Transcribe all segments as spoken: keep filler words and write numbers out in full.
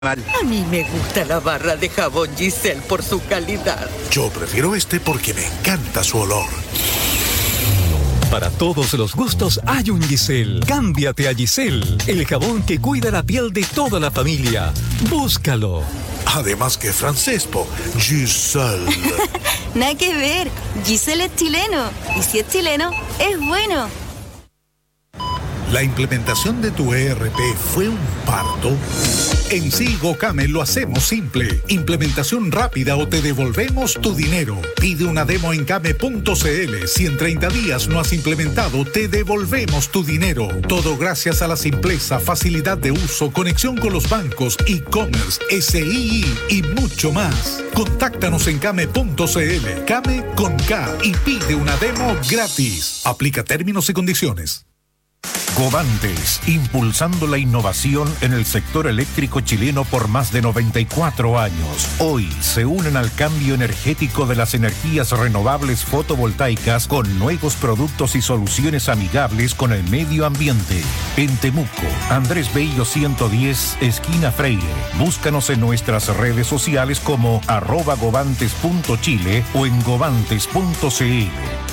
A mí me gusta la barra de jabón Giselle por su calidad. Yo prefiero este porque me encanta su olor. Para todos los gustos hay un Giselle. Cámbiate a Giselle, el jabón que cuida la piel de toda la familia. Búscalo. Además que francés, po. Giselle. Nada que ver. Giselle es chileno. Y si es chileno, es bueno. ¿La implementación de tu E R P fue un parto? En Sigocame lo hacemos simple. Implementación rápida o te devolvemos tu dinero. Pide una demo en came punto cl. Si en treinta días no has implementado, te devolvemos tu dinero. Todo gracias a la simpleza, facilidad de uso, conexión con los bancos, e-commerce, S I I y mucho más. Contáctanos en came punto cl. Came con K y pide una demo gratis. Aplica términos y condiciones. Govantes, impulsando la innovación en el sector eléctrico chileno por más de noventa y cuatro años. Hoy se unen al cambio energético de las energías renovables fotovoltaicas con nuevos productos y soluciones amigables con el medio ambiente. En Temuco, Andrés Bello ciento diez, esquina Freire. Búscanos en nuestras redes sociales como arroba govantes punto chile o en govantes punto cl.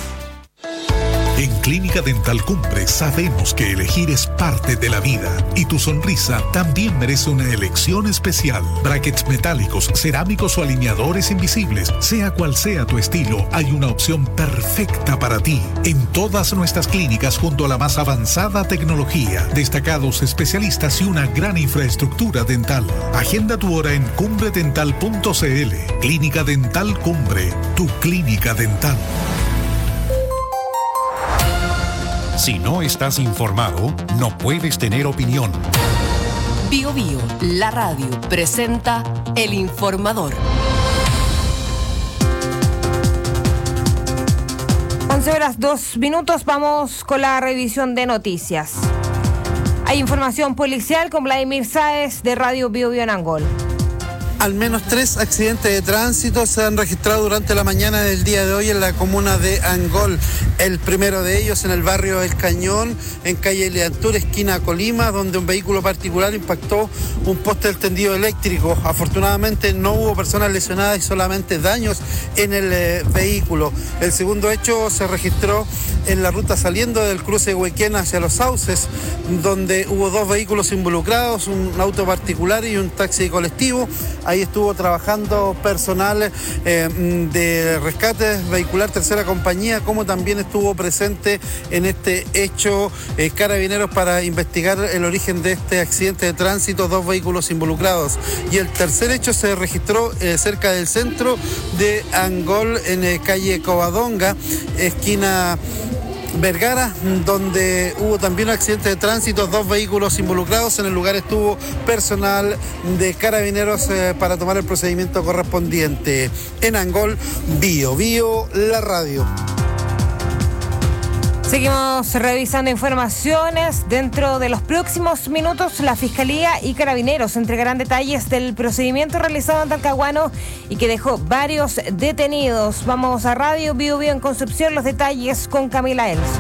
En Clínica Dental Cumbre sabemos que elegir es parte de la vida y tu sonrisa también merece una elección especial. Brackets metálicos, cerámicos o alineadores invisibles, sea cual sea tu estilo, hay una opción perfecta para ti. En todas nuestras clínicas junto a la más avanzada tecnología, destacados especialistas y una gran infraestructura dental. Agenda tu hora en cumbre dental punto cl. Clínica Dental Cumbre, tu clínica dental. Si no estás informado, no puedes tener opinión. Bio Bio, la radio, presenta El Informador. once horas dos minutos, vamos con la revisión de noticias. Hay información policial con Vladimir Sáez de Radio Bio Bio en Angol. Al menos tres accidentes de tránsito se han registrado durante la mañana del día de hoy en la comuna de Angol. El primero de ellos en el barrio El Cañón, en calle Leantur, esquina Colima, donde un vehículo particular impactó un poste del tendido eléctrico. Afortunadamente no hubo personas lesionadas y solamente daños en el eh, vehículo. El segundo hecho se registró en la ruta saliendo del cruce Huequén hacia Los Sauces, donde hubo dos vehículos involucrados, un auto particular y un taxi colectivo. Ahí estuvo trabajando personal eh, de rescate vehicular tercera compañía, como también estuvo presente en este hecho eh, Carabineros para investigar el origen de este accidente de tránsito, dos vehículos involucrados. Y el tercer hecho se registró eh, cerca del centro de Angol, en eh, calle Covadonga, esquina Vergara, donde hubo también un accidente de tránsito, dos vehículos involucrados. En el lugar estuvo personal de Carabineros eh, para tomar el procedimiento correspondiente. En Angol, Bio Bio, la radio. Seguimos revisando informaciones. Dentro de los próximos minutos, la Fiscalía y Carabineros entregarán detalles del procedimiento realizado en Talcahuano y que dejó varios detenidos. Vamos a Radio Bio Bio en Concepción, los detalles con Camila Elso.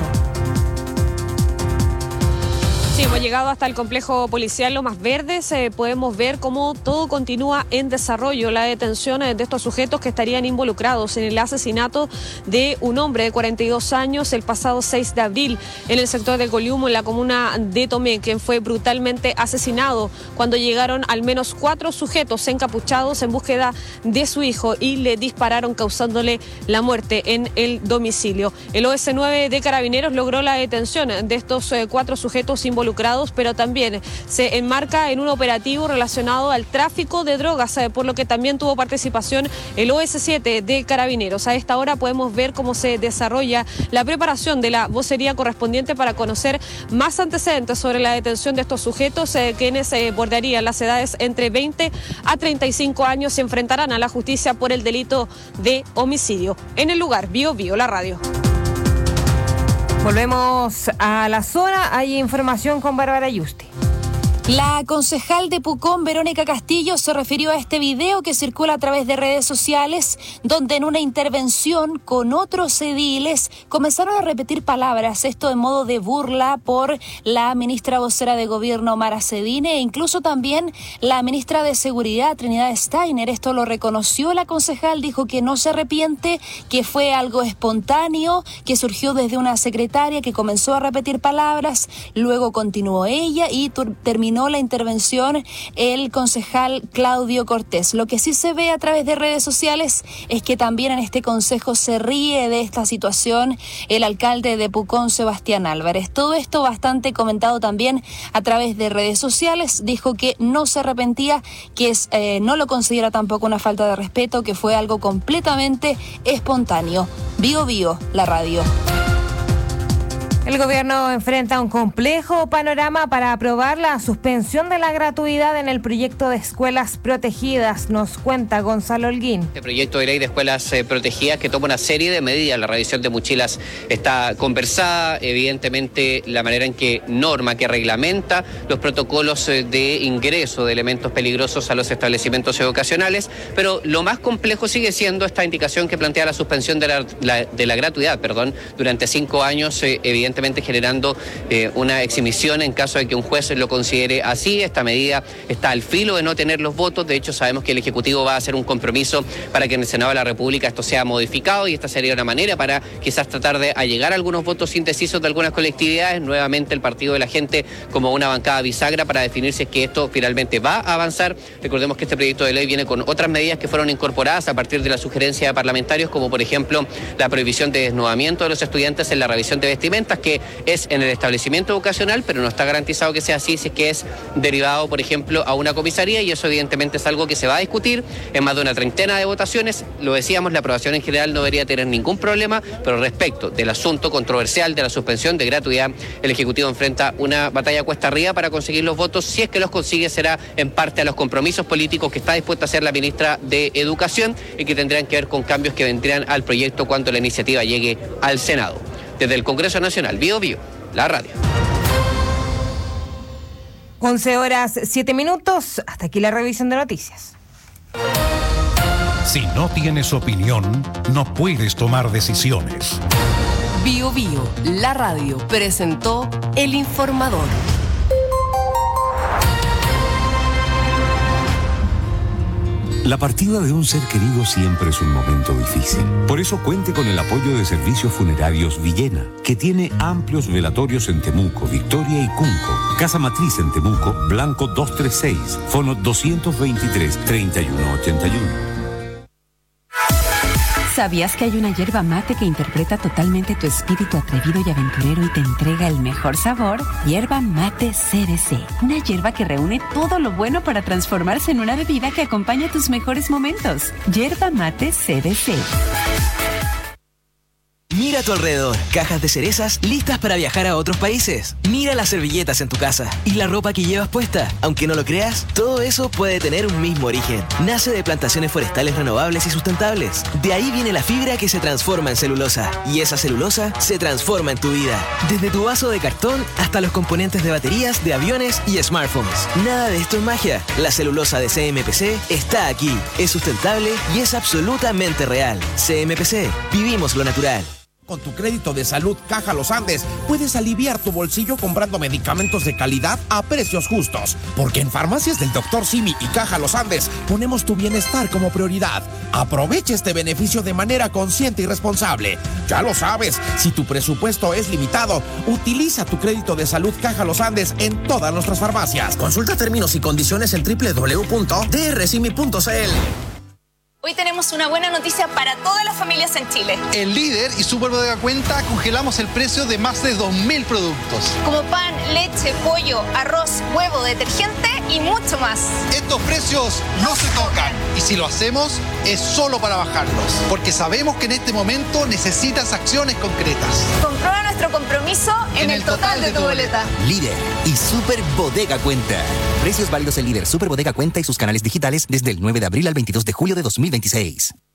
Sí, hemos llegado hasta el complejo policial Lomas Verdes. Eh, podemos ver cómo todo continúa en desarrollo. La detención de estos sujetos que estarían involucrados en el asesinato de un hombre de cuarenta y dos años el pasado seis de abril en el sector de Coliumo, en la comuna de Tomé, quien fue brutalmente asesinado cuando llegaron al menos cuatro sujetos encapuchados en búsqueda de su hijo y le dispararon, causándole la muerte en el domicilio. El O S nueve de Carabineros logró la detención de estos eh, cuatro sujetos involucrados, pero también se enmarca en un operativo relacionado al tráfico de drogas, por lo que también tuvo participación el O S siete de Carabineros. A esta hora podemos ver cómo se desarrolla la preparación de la vocería correspondiente para conocer más antecedentes sobre la detención de estos sujetos, eh, quienes eh, bordearían las edades entre veinte a treinta y cinco años, se enfrentarán a la justicia por el delito de homicidio. En el lugar, Bio Bio, la radio. Volvemos a la zona, hay información con Bárbara Yuste. La concejal de Pucón, Verónica Castillo, se refirió a este video que circula a través de redes sociales, donde en una intervención con otros ediles comenzaron a repetir palabras, esto en modo de burla por la ministra vocera de Gobierno, Mara Cedine, e incluso también la ministra de Seguridad, Trinidad Steiner. Esto lo reconoció la concejal, dijo que no se arrepiente, que fue algo espontáneo, que surgió desde una secretaria que comenzó a repetir palabras, luego continuó ella y terminó la intervención el concejal Claudio Cortés. Lo que sí se ve a través de redes sociales es que también en este consejo se ríe de esta situación el alcalde de Pucón, Sebastián Álvarez. Todo esto bastante comentado también a través de redes sociales. Dijo que no se arrepentía, que es, eh, no lo considera tampoco una falta de respeto, que fue algo completamente espontáneo. Bio Bio, la radio. El gobierno enfrenta un complejo panorama para aprobar la suspensión de la gratuidad en el proyecto de escuelas protegidas, nos cuenta Gonzalo Holguín. Este proyecto de ley de escuelas eh, protegidas que toma una serie de medidas. La revisión de mochilas está conversada, evidentemente la manera en que norma, que reglamenta los protocolos eh, de ingreso de elementos peligrosos a los establecimientos educacionales, pero lo más complejo sigue siendo esta indicación que plantea la suspensión de la, la, de la gratuidad, perdón, durante cinco años, eh, evidentemente generando eh, una exhibición en caso de que un juez lo considere así. Esta medida está al filo de no tener los votos. De hecho, sabemos que el Ejecutivo va a hacer un compromiso para que en el Senado de la República esto sea modificado, y esta sería una manera para quizás tratar de allegar algunos votos indecisos de algunas colectividades. Nuevamente el Partido de la Gente como una bancada bisagra para definir si es que esto finalmente va a avanzar. Recordemos que este proyecto de ley viene con otras medidas que fueron incorporadas a partir de la sugerencia de parlamentarios, como por ejemplo la prohibición de desnudamiento de los estudiantes en la revisión de vestimentas, que es en el establecimiento educacional, pero no está garantizado que sea así si es que es derivado, por ejemplo, a una comisaría, y eso evidentemente es algo que se va a discutir en más de una treintena de votaciones. Lo decíamos, la aprobación en general no debería tener ningún problema, pero respecto del asunto controversial de la suspensión de gratuidad, el Ejecutivo enfrenta una batalla cuesta arriba para conseguir los votos. Si es que los consigue, será en parte a los compromisos políticos que está dispuesta a hacer la ministra de Educación y que tendrán que ver con cambios que vendrían al proyecto cuando la iniciativa llegue al Senado. Desde el Congreso Nacional, Bio Bio, la radio. once horas, siete minutos. Hasta aquí la revisión de noticias. Si no tienes opinión, no puedes tomar decisiones. Bio Bio, la radio, presentó El Informador. La partida de un ser querido siempre es un momento difícil. Por eso cuente con el apoyo de Servicios Funerarios Villena, que tiene amplios velatorios en Temuco, Victoria y Cunco. Casa Matriz en Temuco, Blanco doscientos treinta y seis, fono doscientos veintitrés, treinta y uno ochenta y uno. ¿Sabías que hay una yerba mate que interpreta totalmente tu espíritu atrevido y aventurero y te entrega el mejor sabor? Yerba Mate C B C. Una yerba que reúne todo lo bueno para transformarse en una bebida que acompaña tus mejores momentos. Yerba Mate C B C. Mira a tu alrededor, cajas de cerezas listas para viajar a otros países. Mira las servilletas en tu casa y la ropa que llevas puesta. Aunque no lo creas, todo eso puede tener un mismo origen. Nace de plantaciones forestales renovables y sustentables. De ahí viene la fibra que se transforma en celulosa. Y esa celulosa se transforma en tu vida. Desde tu vaso de cartón hasta los componentes de baterías, de aviones y smartphones. Nada de esto es magia. La celulosa de C M P C está aquí. Es sustentable y es absolutamente real. C M P C. Vivimos lo natural. Con tu crédito de salud Caja Los Andes puedes aliviar tu bolsillo comprando medicamentos de calidad a precios justos. Porque en Farmacias del doctor Simi y Caja Los Andes ponemos tu bienestar como prioridad. Aprovecha este beneficio de manera consciente y responsable. Ya lo sabes, si tu presupuesto es limitado, utiliza tu crédito de salud Caja Los Andes en todas nuestras farmacias. Consulta términos y condiciones en doble u doble u doble u punto d r simi punto c l. Hoy tenemos una buena noticia para todas las familias en Chile. En Líder y Super Bodega Cuenta congelamos el precio de más de dos mil productos. Como pan, leche, pollo, arroz, huevo, detergente y mucho más. Estos precios no se tocan. Y si lo hacemos, es solo para bajarlos. Porque sabemos que en este momento necesitas acciones concretas. Comprueba nuestro compromiso en, en el total, total de tu boleta. Líder y Super Bodega Cuenta. Precios válidos en Líder, Super Bodega Cuenta y sus canales digitales desde el nueve de abril al veintidós de julio de dos mil veintiséis.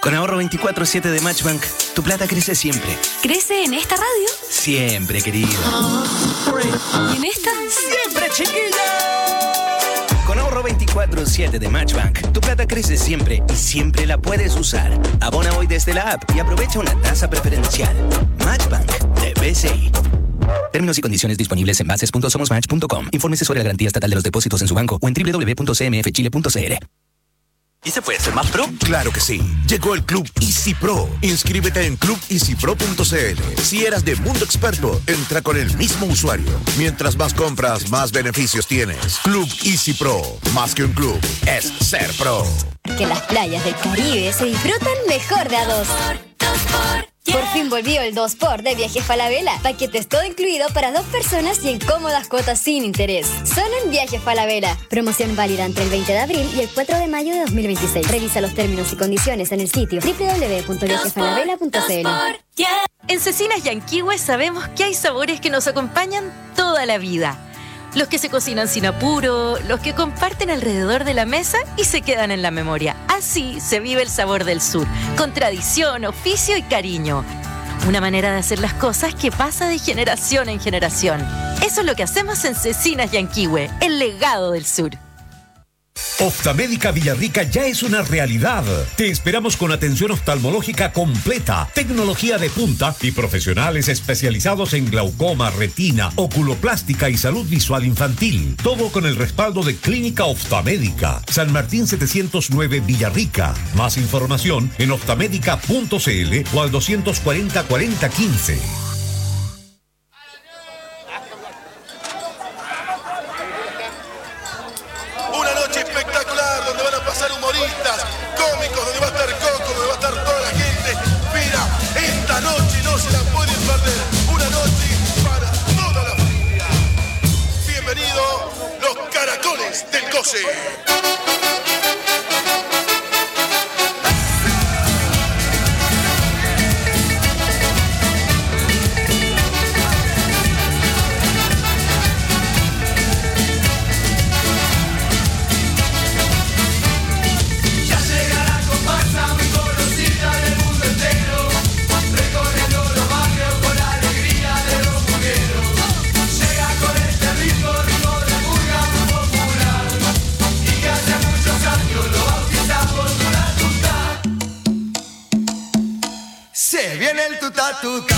Con ahorro veinticuatro siete de Matchbank, tu plata crece siempre. ¿Crece en esta radio? Siempre, querido. ¿Y en esta? ¡Siempre, chiquilla! Con ahorro veinticuatro siete de Matchbank, tu plata crece siempre y siempre la puedes usar. Abona hoy desde la app y aprovecha una tasa preferencial. Matchbank de B C I. Términos y condiciones disponibles en bases punto somos match punto com. Infórmese sobre la garantía estatal de los depósitos en su banco o en doble u doble u doble u punto c m f chile punto c l. ¿Y se puede ser más pro? Claro que sí. Llegó el Club Easy Pro. Inscríbete en club easy pro punto c l. Si eras de Mundo Experto, entra con el mismo usuario. Mientras más compras, más beneficios tienes. Club Easy Pro. Más que un club, es ser pro. Que las playas del Caribe se disfrutan mejor de a dos. Por fin volvió el dos por de Viajes Falabella. Paquetes todo incluido para dos personas y en cómodas cuotas sin interés. Solo en Viajes Falabella. Promoción válida entre el veinte de abril y el cuatro de mayo de dos mil veintiséis. Revisa los términos y condiciones en el sitio doble u doble u doble u punto viajes falabella punto c l. En Cecinas Yanquihue sabemos que hay sabores que nos acompañan toda la vida. Los que se cocinan sin apuro, los que comparten alrededor de la mesa y se quedan en la memoria. Así se vive el sabor del sur, con tradición, oficio y cariño. Una manera de hacer las cosas que pasa de generación en generación. Eso es lo que hacemos en Cecinas Yanquihue, el legado del sur. Oftalmédica Villarrica ya es una realidad. Te esperamos con atención oftalmológica completa, tecnología de punta y profesionales especializados en glaucoma, retina, oculoplástica y salud visual infantil. Todo con el respaldo de Clínica Oftalmédica. San Martín setecientos nueve Villarrica. Más información en oftalmédica punto c l o al doscientos cuarenta cuarenta quince. Cómicos, donde va a estar Coco, donde va a estar toda la gente. Mira, esta noche no se la pueden perder. Una noche para toda la familia. Bienvenido, los Caracoles del Coce. Se viene el tuta tuta.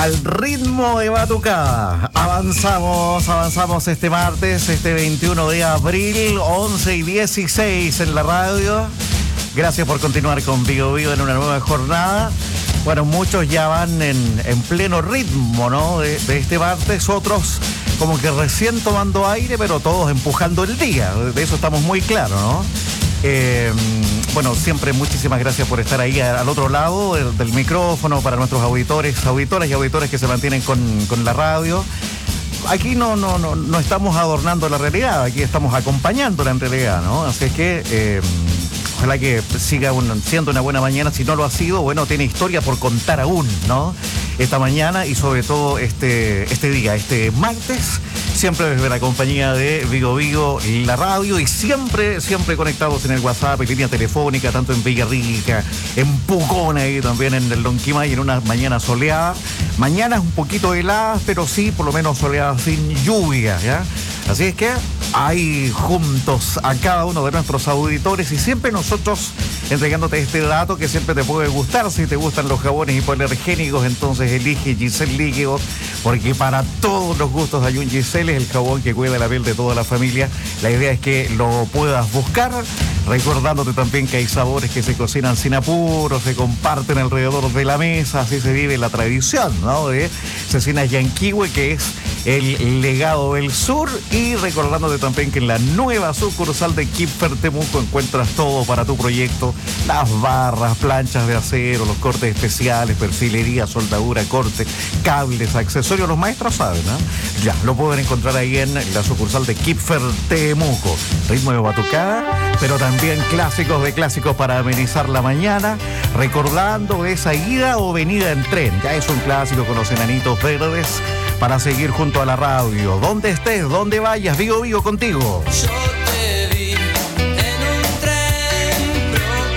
Al ritmo de batucada. Avanzamos, avanzamos este martes, este veintiuno de abril, once y dieciséis en la radio. Gracias por continuar con Vigo Vigo en una nueva jornada. Bueno, muchos ya van en, en pleno ritmo, ¿no? De, de este martes, otros como que recién tomando aire, pero todos empujando el día. De eso estamos muy claros, ¿no? Eh, bueno, siempre muchísimas gracias por estar ahí al otro lado del, del micrófono, para nuestros auditores, auditoras y auditores que se mantienen con, con la radio. Aquí no, no, no, no estamos adornando la realidad, aquí estamos acompañando la realidad, ¿no? Así es que eh, ojalá que siga un, siendo una buena mañana. Si no lo ha sido, bueno, tiene historia por contar aún, ¿no? Esta mañana y sobre todo este, este día, este martes, siempre desde la compañía de Vigo Vigo, la radio, y siempre, siempre conectados en el WhatsApp y línea telefónica, tanto en Villarrica, en Pucón y también en el Lonquimay, en una mañana soleada. Mañanas un poquito heladas, pero sí, por lo menos soleadas, sin lluvia, ¿ya? Así es que ahí juntos a cada uno de nuestros auditores y siempre nosotros entregándote este dato que siempre te puede gustar. Si te gustan los jabones hipoalergénicos, entonces elige Giselle Líquido, porque para todos los gustos hay un Giselle, es el jabón que cuida la piel de toda la familia. La idea es que lo puedas buscar, recordándote también que hay sabores que se cocinan sin apuro, se comparten alrededor de la mesa, así se vive la tradición, ¿no? De Cecinas Yanquihue, que es el legado del sur, y recordándote también que en la nueva sucursal de Kipfer Temuco encuentras todo para tu proyecto: las barras, planchas de acero, los cortes especiales, perfilería, soldadura, corte, cables, accesorios. Los maestros saben, ¿no? Ya, lo pueden encontrar ahí en la sucursal de Kipfer Temuco. Ritmo de batucada, pero también clásicos de clásicos para amenizar la mañana, recordando esa ida o venida en tren. Ya es un clásico con los enanitos verdes, para seguir junto a la radio. Donde estés, donde vayas, Vigo Vigo contigo. Yo te vi en un tren,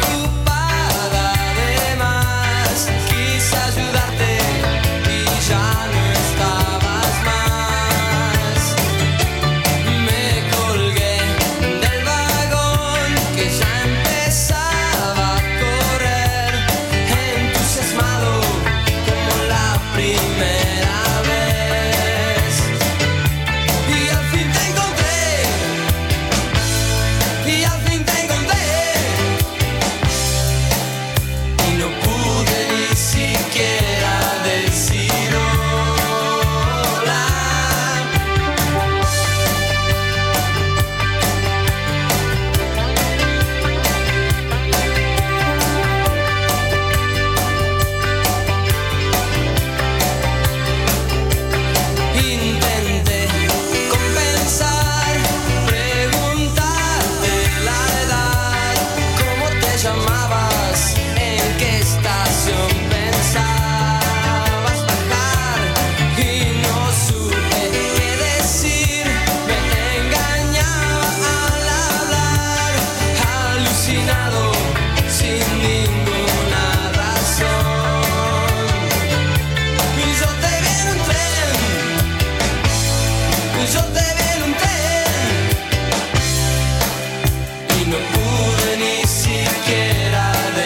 preocupada de más. Quise ayudarte y ya no estabas más. Me colgué del vagón que ya empezaba a correr, entusiasmado como la primera. Quiera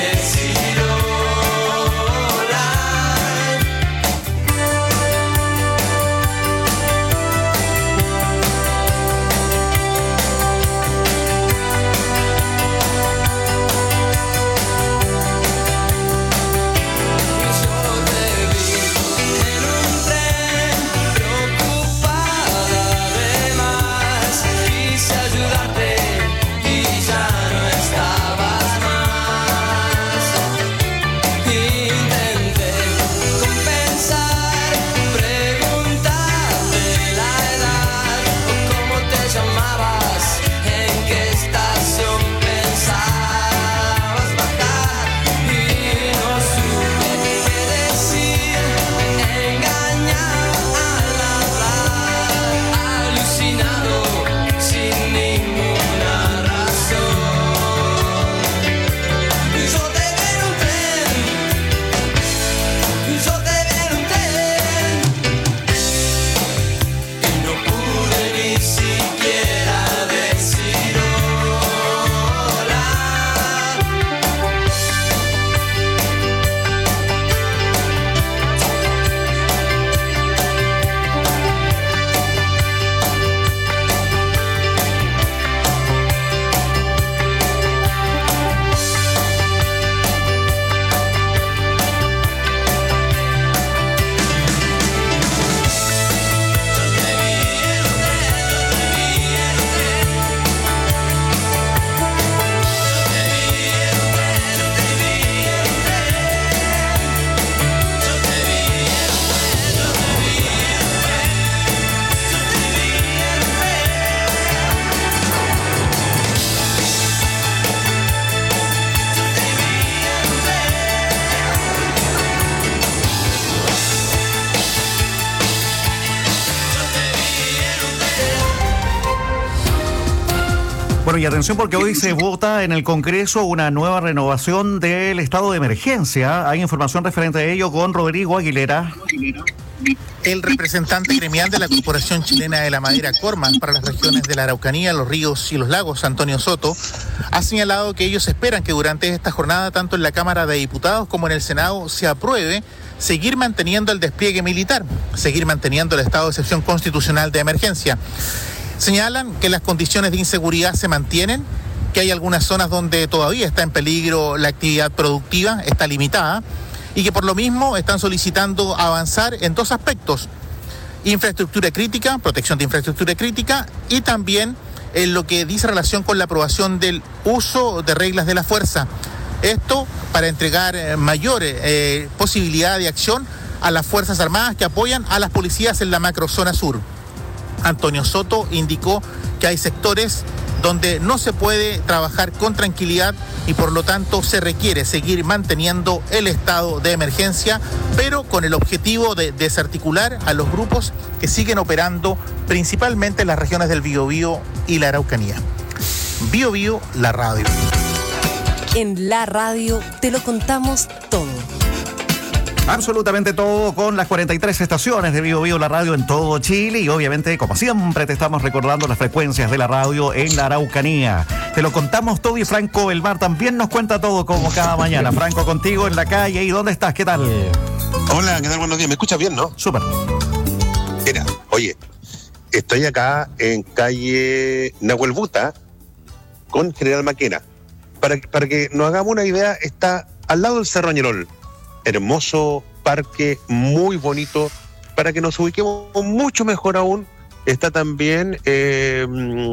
Bueno, y atención porque hoy se vota en el Congreso una nueva renovación del estado de emergencia. Hay información referente a ello con Rodrigo Aguilera. El representante gremial de la Corporación Chilena de la Madera, Corman, para las regiones de la Araucanía, los ríos y los lagos, Antonio Soto, ha señalado que ellos esperan que durante esta jornada, tanto en la Cámara de Diputados como en el Senado, se apruebe seguir manteniendo el despliegue militar, seguir manteniendo el estado de excepción constitucional de emergencia. Señalan que las condiciones de inseguridad se mantienen, que hay algunas zonas donde todavía está en peligro la actividad productiva, está limitada, y que por lo mismo están solicitando avanzar en dos aspectos: infraestructura crítica, protección de infraestructura crítica, y también en lo que dice relación con la aprobación del uso de reglas de la fuerza. Esto para entregar mayor eh, posibilidad de acción a las Fuerzas Armadas que apoyan a las policías en la macrozona sur. Antonio Soto indicó que hay sectores donde no se puede trabajar con tranquilidad y por lo tanto se requiere seguir manteniendo el estado de emergencia, pero con el objetivo de desarticular a los grupos que siguen operando principalmente en las regiones del Biobío y la Araucanía. Biobío, la radio. En la radio te lo contamos todo. Absolutamente todo, con las cuarenta y tres estaciones de Bio Bio, la radio en todo Chile, y obviamente, como siempre, te estamos recordando las frecuencias de la radio en la Araucanía. Te lo contamos todo, y Franco Belmar también nos cuenta todo como cada mañana. Franco, contigo en la calle. ¿Y dónde estás? ¿Qué tal? Hola, ¿qué tal? Buenos días. ¿Me escuchas bien, no? Súper. Mira, oye, estoy acá en calle Nahuel Buta con General Maquena. Para, para que nos hagamos una idea, está al lado del Cerro Ñerol. Hermoso parque, muy bonito. Para que nos ubiquemos mucho mejor aún, está también eh,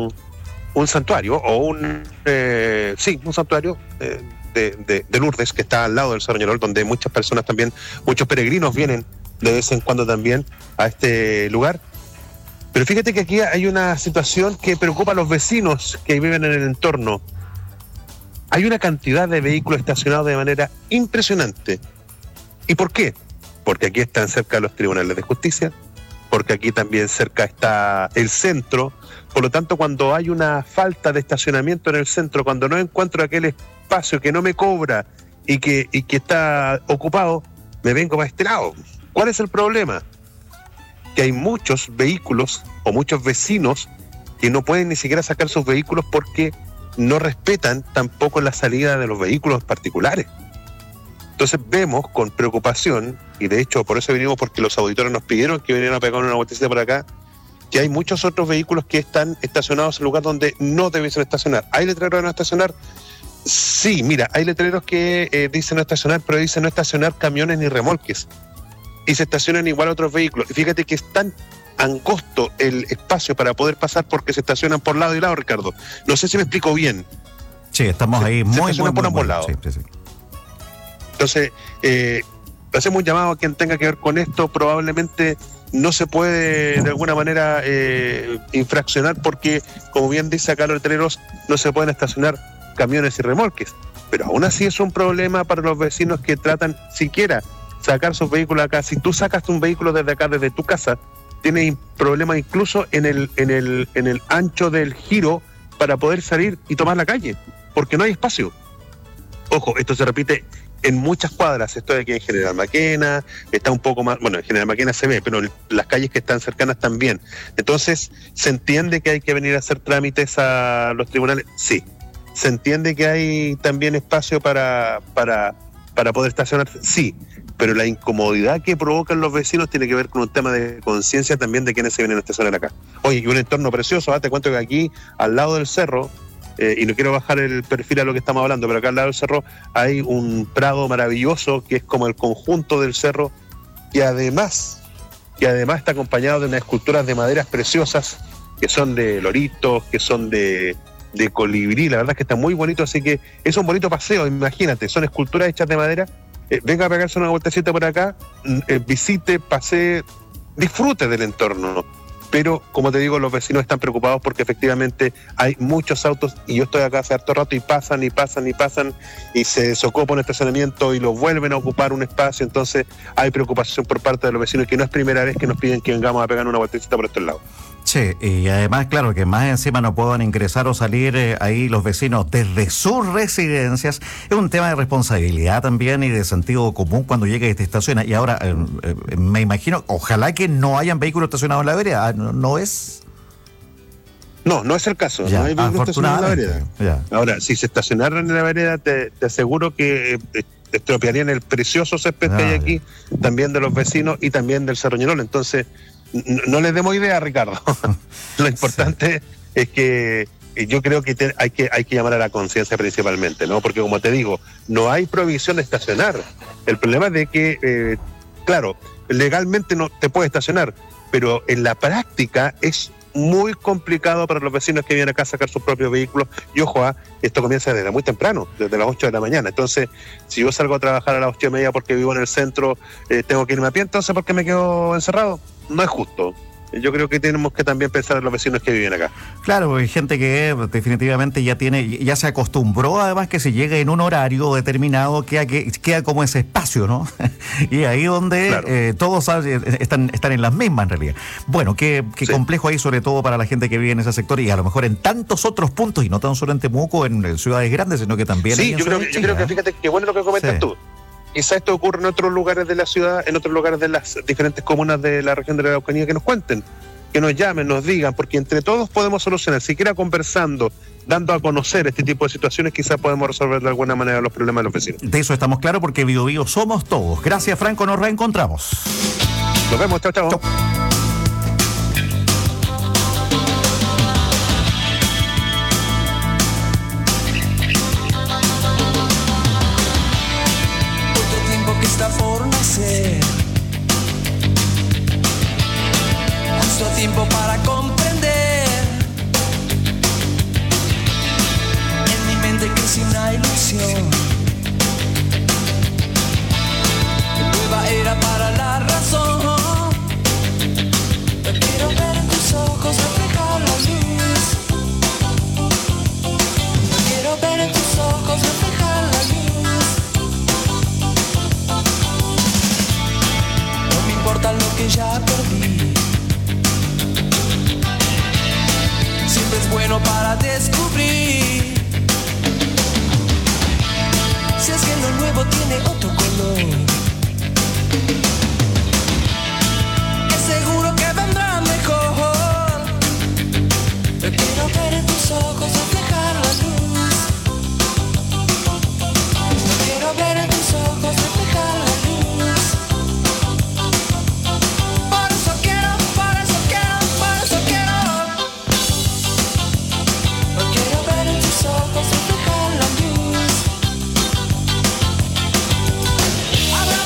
un santuario, o un, eh, sí, un santuario eh, de, de, de Lourdes, que está al lado del Cerro Ñerol, donde muchas personas también, muchos peregrinos vienen de vez en cuando también a este lugar. Pero fíjate que aquí hay una situación que preocupa a los vecinos que viven en el entorno. Hay una cantidad de vehículos estacionados de manera impresionante. ¿Y por qué? Porque aquí están cerca los tribunales de justicia, porque aquí también cerca está el centro. Por lo tanto, cuando hay una falta de estacionamiento en el centro, cuando no encuentro aquel espacio que no me cobra y que, y que está ocupado, me vengo para este lado. ¿Cuál es el problema? Que hay muchos vehículos o muchos vecinos que no pueden ni siquiera sacar sus vehículos porque no respetan tampoco la salida de los vehículos particulares. Entonces vemos con preocupación, y de hecho por eso vinimos, porque los auditores nos pidieron que vinieran a pegar una vueltecita por acá, que hay muchos otros vehículos que están estacionados en lugar donde no debiesen estacionar. ¿Hay letreros de no estacionar? Sí, mira, hay letreros que eh, dicen no estacionar, pero dicen no estacionar camiones ni remolques. Y se estacionan igual otros vehículos. Y fíjate que es tan angosto el espacio para poder pasar porque se estacionan por lado y lado, Ricardo. No sé si me explico bien. Sí, estamos ahí se, muy, se muy, muy, por muy ambos lados. Sí, sí, sí. Entonces, eh, hacemos un llamado a quien tenga que ver con esto. Probablemente no se puede de alguna manera eh, infraccionar porque, como bien dice acá los letreros, no se pueden estacionar camiones y remolques. Pero aún así es un problema para los vecinos que tratan siquiera sacar sus vehículos acá. Si tú sacas un vehículo desde acá, desde tu casa, tienes problemas incluso en el, en el, en el ancho del giro para poder salir y tomar la calle, porque no hay espacio. Ojo, esto se repite en muchas cuadras. Estoy aquí en General Maquena, está un poco más, bueno, en General Maquena se ve, pero las calles que están cercanas también. Entonces, ¿se entiende que hay que venir a hacer trámites a los tribunales? Sí. ¿Se entiende que hay también espacio para, para, para poder estacionar? Sí. Pero la incomodidad que provocan los vecinos tiene que ver con un tema de conciencia también de quienes se vienen a estacionar acá. Oye, y un entorno precioso, ¿eh? Te cuento que aquí, al lado del cerro, Eh, y no quiero bajar el perfil a lo que estamos hablando, pero acá al lado del cerro hay un prado maravilloso que es como el conjunto del cerro, y además, y además está acompañado de unas esculturas de maderas preciosas que son de loritos, que son de, de colibrí. La verdad es que está muy bonito, así que es un bonito paseo, imagínate, son esculturas hechas de madera. Eh, venga a pegarse una vueltecita por acá, eh, visite, pasee, disfrute del entorno. Pero, como te digo, los vecinos están preocupados porque efectivamente hay muchos autos, y yo estoy acá hace harto rato y pasan y pasan y pasan y se desocupa un estacionamiento y lo vuelven a ocupar un espacio. Entonces hay preocupación por parte de los vecinos, que no es primera vez que nos piden que vengamos a pegar una vueltecita por este lado. Sí, y además, claro, que más encima no puedan ingresar o salir eh, ahí los vecinos desde sus residencias, es un tema de responsabilidad también y de sentido común cuando llega y te estaciona. Y ahora, eh, eh, me imagino, ojalá que no hayan vehículos estacionados en la vereda, ¿no, no es...? No, no es el caso, Ya, no hay vehículos estacionados en la vereda. Ya. Ahora, si se estacionaran en la vereda, te, te aseguro que eh, estropearían el precioso césped Ah, que hay ya. aquí, también de los vecinos y también del Cerro Ñelol. Entonces, n- no les demos idea, Ricardo. Lo importante es que eh, yo creo que te- hay que hay que llamar a la conciencia principalmente, ¿no? Porque como te digo, no hay prohibición de estacionar. El problema es de que, eh, claro, legalmente no te puede estacionar, pero en la práctica es muy complicado para los vecinos que vienen acá a sacar sus propios vehículos. Y ojo, ah, esto comienza desde muy temprano, desde las ocho de la mañana. Entonces, si yo salgo a trabajar a las ocho y media porque vivo en el centro, eh, tengo que irme a pie, entonces ¿por qué me quedo encerrado? No es justo. Yo creo que tenemos que también pensar en los vecinos que viven acá. Claro, hay gente que definitivamente ya tiene, ya se acostumbró, además que si llega en un horario determinado, queda, que- queda como ese espacio, ¿no? Y ahí donde Claro. eh, todos saben, eh, están, están en las mismas en realidad. Bueno, qué, qué complejo ahí, sobre todo para la gente que vive en ese sector y a lo mejor en tantos otros puntos, y no tan solo en Temuco, en, en ciudades grandes, sino que también ahí Sí, en yo creo, ciudades que, yo creo que chicas, ¿eh? fíjate que bueno lo que comentas Sí. tú. Quizá esto ocurre en otros lugares de la ciudad, en otros lugares de las diferentes comunas de la región de la Araucanía, que nos cuenten, que nos llamen, nos digan, porque entre todos podemos solucionar, siquiera conversando, dando a conocer este tipo de situaciones, quizás podemos resolver de alguna manera los problemas de los vecinos. De eso estamos claros porque Bio Bio somos todos. Gracias, Franco, nos reencontramos. Nos vemos, chao, chao. Otro tiempo que está por nacer, justo a tiempo para comprender. En mi mente crece una ilusión, nueva era para la razón. Quiero ver en tus ojos reflejar la luz. Quiero ver en tus ojos reflejar la luz. No me importa lo que ya perdí. Siempre es bueno para descubrir. Si es que lo nuevo tiene otro color, es seguro que vendrá mejor. Yo quiero ver en tus ojos reflejar la luz. Yo quiero ver en tus ojos reflejar la luz. Por eso quiero, por eso quiero, por eso quiero. Yo quiero ver en tus ojos reflejar la luz. Abre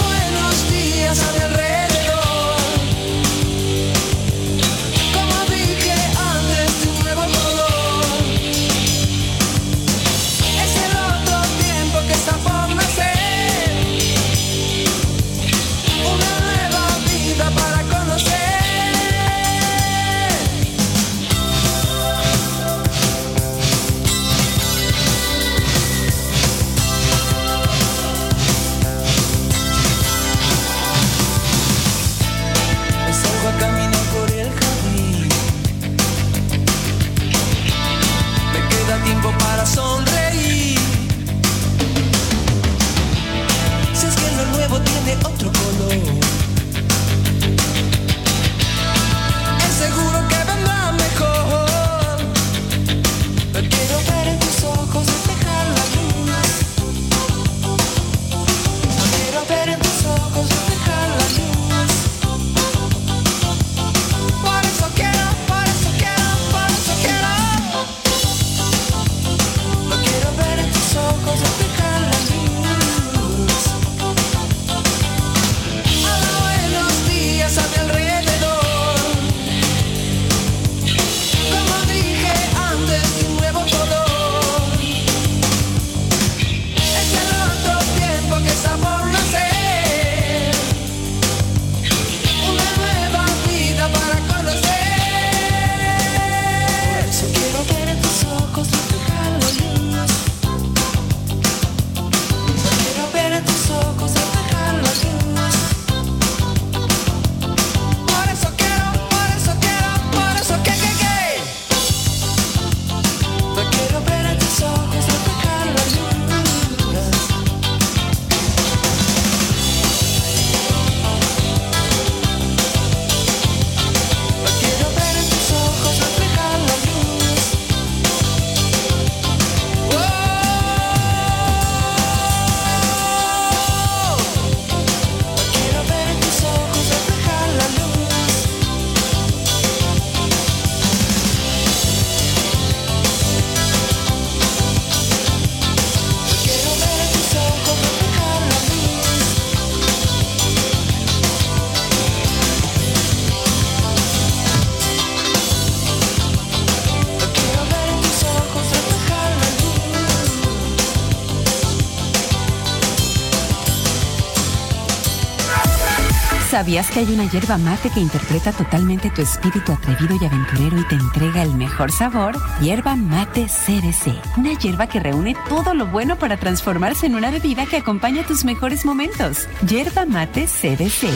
¿Sabías que hay una yerba mate que interpreta totalmente tu espíritu atrevido y aventurero y te entrega el mejor sabor? Yerba Mate C B C. Una yerba que reúne todo lo bueno para transformarse en una bebida que acompaña tus mejores momentos. Yerba Mate C B C.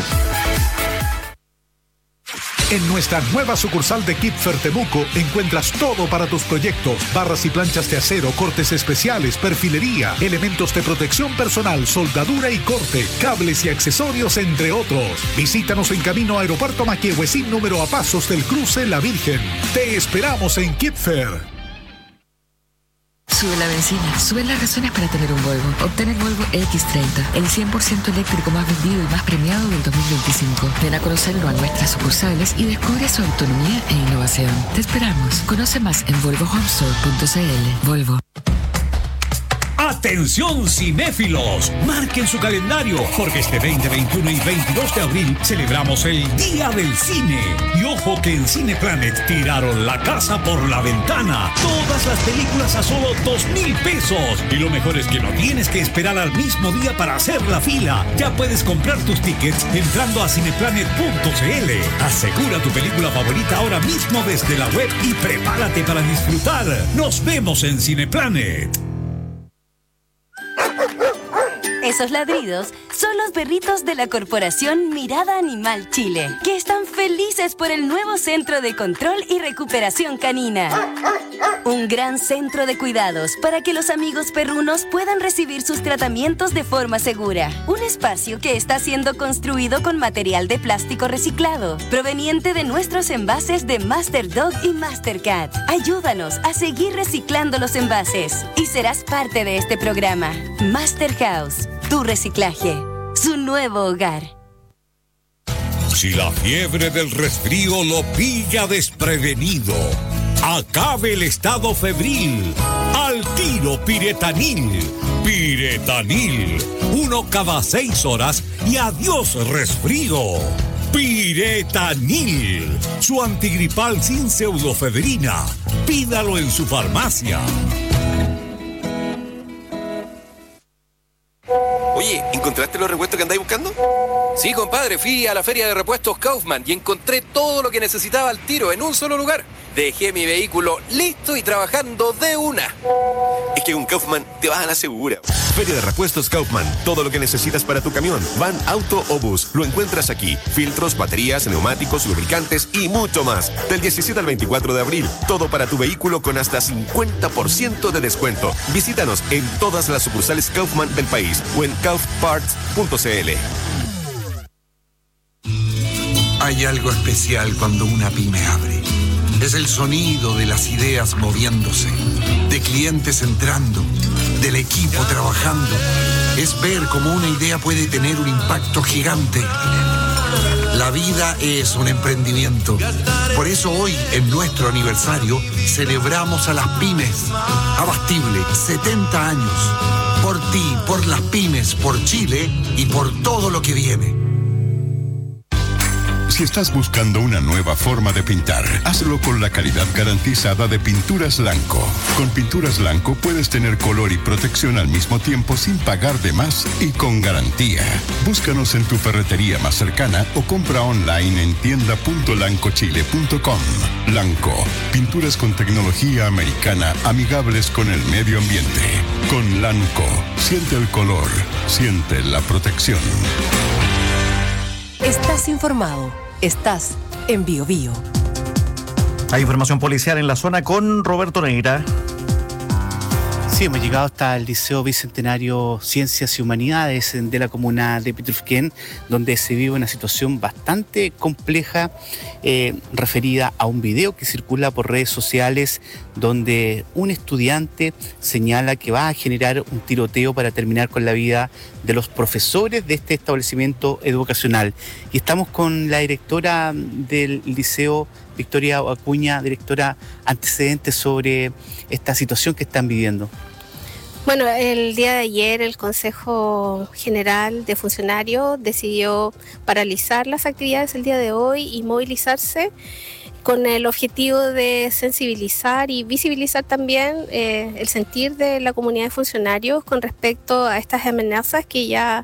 En nuestra nueva sucursal de Kipfer Temuco encuentras todo para tus proyectos: barras y planchas de acero, cortes especiales, perfilería, elementos de protección personal, soldadura y corte, cables y accesorios, entre otros. Visítanos en camino a Aeropuerto Maquehue, sin número, a pasos del cruce La Virgen. Te esperamos en Kipfer. Sube la benzina, suben las razones para tener un Volvo. Obtén el Volvo X treinta, el cien por ciento eléctrico más vendido y más premiado del dos mil veinticinco. Ven a conocerlo a nuestras sucursales y descubre su autonomía e innovación. Te esperamos. Conoce más en volvo home store punto c l. Volvo. ¡Atención cinéfilos! Marquen su calendario, porque este veinte, veintiuno y veintidós de abril celebramos el Día del Cine. Y ojo que en Cineplanet tiraron la casa por la ventana. Todas las películas a solo dos mil pesos. Y lo mejor es que no tienes que esperar al mismo día para hacer la fila. Ya puedes comprar tus tickets entrando a cineplanet punto c l. Asegura tu película favorita ahora mismo desde la web y prepárate para disfrutar. Nos vemos en Cineplanet. Esos ladridos son los perritos de la Corporación Mirada Animal Chile, que están felices por el nuevo Centro de Control y Recuperación Canina. Un gran centro de cuidados para que los amigos perrunos puedan recibir sus tratamientos de forma segura. Un espacio que está siendo construido con material de plástico reciclado, proveniente de nuestros envases de Master Dog y Master Cat. Ayúdanos a seguir reciclando los envases y serás parte de este programa. Master House. Tu reciclaje, su nuevo hogar. Si la fiebre del resfrío lo pilla desprevenido, acabe el estado febril. Al tiro Piretanil. Piretanil. Uno cada seis horas y adiós resfrío. Piretanil. Su antigripal sin pseudofebrina. Pídalo en su farmacia. Oye, ¿encontraste los repuestos que andáis buscando? Sí, compadre, fui a la feria de repuestos Kaufman y encontré todo lo que necesitaba al tiro en un solo lugar. Dejé mi vehículo listo y trabajando de una. Es que con Kaufman te vas a la segura. Feria de repuestos Kaufman. Todo lo que necesitas para tu camión, van, auto o bus, lo encuentras aquí. Filtros, baterías, neumáticos, lubricantes y mucho más. Del diecisiete al veinticuatro de abril. Todo para tu vehículo con hasta cincuenta por ciento de descuento. Visítanos en todas las sucursales Kaufman del país o en kauf parts punto c l. Hay algo especial cuando una pyme abre. Es el sonido de las ideas moviéndose, de clientes entrando, del equipo trabajando. Es ver cómo una idea puede tener un impacto gigante. La vida es un emprendimiento. Por eso hoy, en nuestro aniversario, celebramos a las pymes. Abastible, setenta años. Por ti, por las pymes, por Chile y por todo lo que viene. Si estás buscando una nueva forma de pintar, hazlo con la calidad garantizada de Pinturas Lanco. Con Pinturas Lanco puedes tener color y protección al mismo tiempo sin pagar de más y con garantía. Búscanos en tu ferretería más cercana o compra online en tienda punto lanco chile punto com. Lanco, pinturas con tecnología americana amigables con el medio ambiente. Con Lanco, siente el color, siente la protección. Estás informado. Estás en Bio Bio. Hay información policial en la zona con Roberto Neira. Sí, hemos llegado hasta el Liceo Bicentenario Ciencias y Humanidades de la comuna de Pitrufquén, donde se vive una situación bastante compleja eh, referida a un video que circula por redes sociales donde un estudiante señala que va a generar un tiroteo para terminar con la vida de los profesores de este establecimiento educacional. Y estamos con la directora del Liceo, Victoria Acuña, directora, antecedentes sobre esta situación que están viviendo. Bueno, el día de ayer el Consejo General de Funcionarios decidió paralizar las actividades el día de hoy y movilizarse con el objetivo de sensibilizar y visibilizar también eh, el sentir de la comunidad de funcionarios con respecto a estas amenazas que ya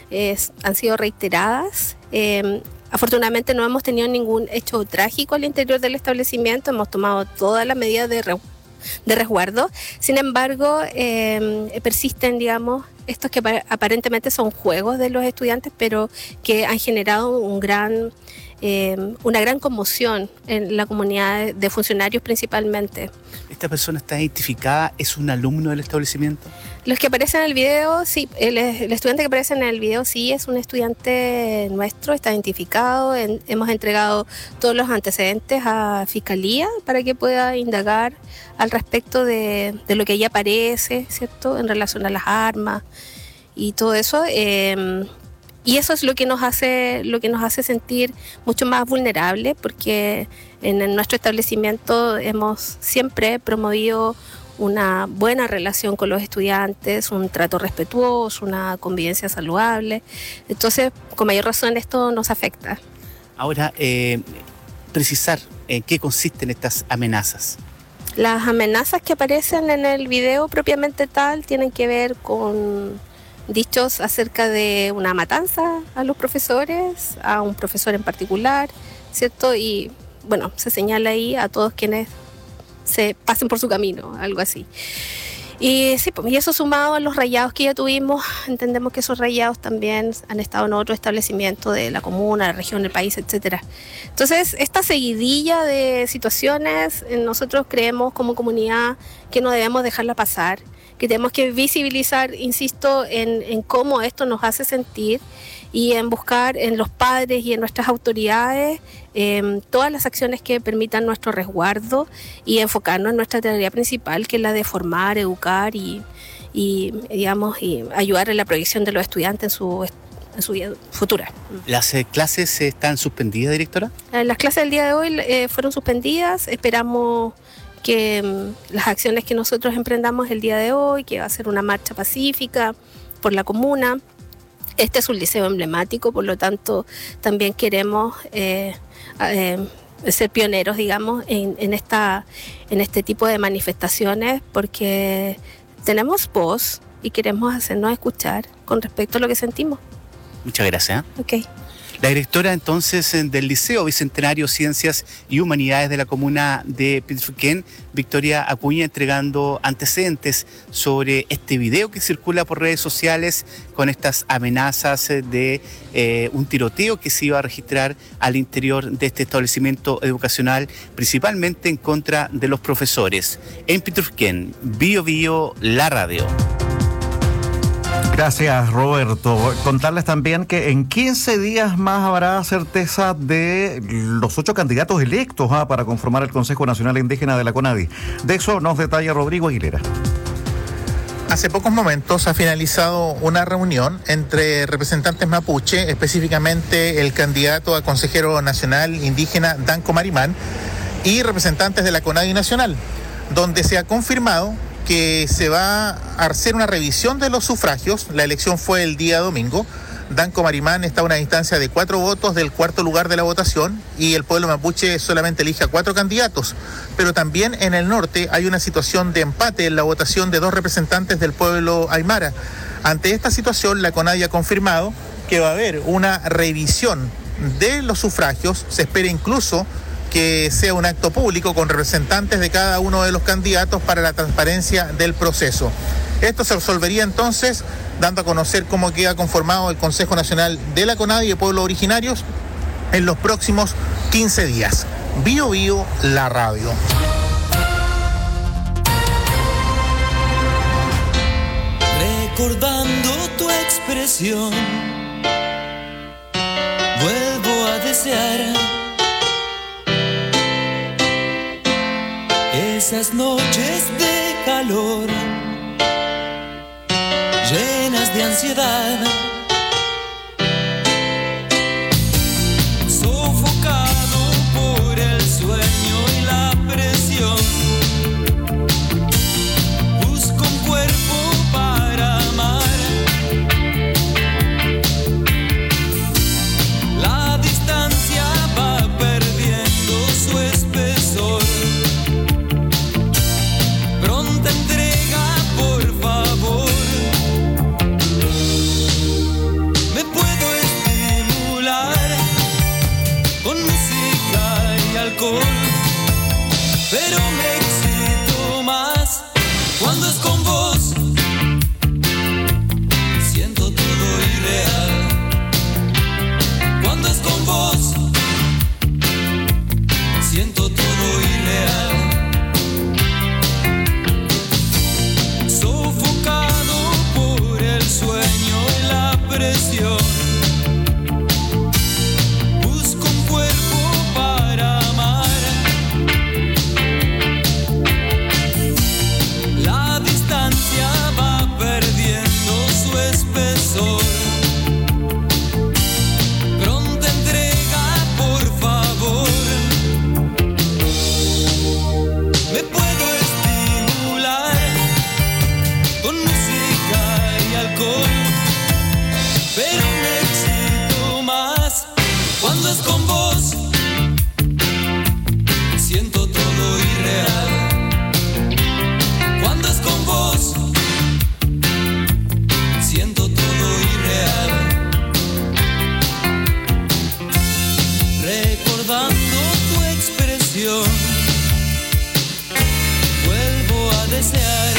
es, han sido reiteradas. Eh, afortunadamente no hemos tenido ningún hecho trágico al interior del establecimiento, hemos tomado todas las medidas de, re, de resguardo. Sin embargo, eh, persisten, digamos, estos que aparentemente son juegos de los estudiantes, pero que han generado un gran, eh, una gran conmoción en la comunidad de funcionarios principalmente. ¿Esta persona está identificada? ¿Es un alumno del establecimiento? Los que aparecen en el video, sí, el, el estudiante que aparece en el video sí es un estudiante nuestro, está identificado, en, hemos entregado todos los antecedentes a Fiscalía para que pueda indagar al respecto de, de lo que allí aparece, ¿cierto?, en relación a las armas y todo eso. Eh, y eso es lo que nos hace, lo que nos hace sentir mucho más vulnerables, porque en, en nuestro establecimiento hemos siempre promovido una buena relación con los estudiantes, un trato respetuoso, una convivencia saludable. Entonces, con mayor razón, esto nos afecta. Ahora, eh, precisar en qué consisten estas amenazas. Las amenazas que aparecen en el video propiamente tal tienen que ver con dichos acerca de una matanza a los profesores, a un profesor en particular, ¿cierto? Y bueno, se señala ahí a todos quienes se pasen por su camino, algo así. Y sí, pues, y eso sumado a los rayados que ya tuvimos, entendemos que esos rayados también han estado en otro establecimiento de la comuna, la región, el país, etcétera. Entonces, esta seguidilla de situaciones, nosotros creemos como comunidad que no debemos dejarla pasar, que tenemos que visibilizar, insisto, en, en cómo esto nos hace sentir y en buscar en los padres y en nuestras autoridades eh, todas las acciones que permitan nuestro resguardo y enfocarnos en nuestra tarea principal, que es la de formar, educar y, y digamos, y ayudar en la proyección de los estudiantes en su, en su vida futura. ¿Las eh, clases están suspendidas, directora? Eh, las clases del día de hoy eh, fueron suspendidas, esperamos que um, las acciones que nosotros emprendamos el día de hoy, que va a ser una marcha pacífica por la comuna. Este es un liceo emblemático, por lo tanto también queremos eh, eh, ser pioneros, digamos, en, en, esta, en este tipo de manifestaciones, porque tenemos voz y queremos hacernos escuchar con respecto a lo que sentimos. Muchas gracias. Okay. La directora entonces del Liceo Bicentenario Ciencias y Humanidades de la comuna de Pitrufquén, Victoria Acuña, entregando antecedentes sobre este video que circula por redes sociales con estas amenazas de eh, un tiroteo que se iba a registrar al interior de este establecimiento educacional, principalmente en contra de los profesores. En Pitrufquén, Bio Bio, la radio. Gracias, Roberto. Contarles también que en quince días más habrá certeza de los ocho candidatos electos ¿ah? para conformar el Consejo Nacional Indígena de la CONADI. De eso nos detalla Rodrigo Aguilera. Hace pocos momentos ha finalizado una reunión entre representantes mapuche, específicamente el candidato a consejero nacional indígena Danco Marimán y representantes de la CONADI Nacional, donde se ha confirmado que se va a hacer una revisión de los sufragios. La elección fue el día domingo. Danco Marimán está a una distancia de cuatro votos del cuarto lugar de la votación y el pueblo mapuche solamente elige a cuatro candidatos. Pero también en el norte hay una situación de empate en la votación de dos representantes del pueblo aymara. Ante esta situación, la CONADI ha confirmado que va a haber una revisión de los sufragios. Se espera incluso que sea un acto público con representantes de cada uno de los candidatos para la transparencia del proceso. Esto se resolvería entonces dando a conocer cómo queda conformado el Consejo Nacional de la CONADI de Pueblos Originarios en los próximos quince días. Bio Bio, la radio. Recordando tu expresión, vuelvo a desear esas noches de calor, llenas de ansiedad, sofocado por el sueño y la presión. Busco un cuerpo para amar. La distancia va perdiendo su espesor. Pronta entrega, por favor. expresión. Busco un cuerpo para amar. La distancia va perdiendo su espesor. Pronta entrega, por favor. Me puedo estimular con música y alcohol, pero me excito más cuando es con vos. Siento todo irreal cuando es con vos. Siento todo irreal. Recordando tu expresión, vuelvo a desear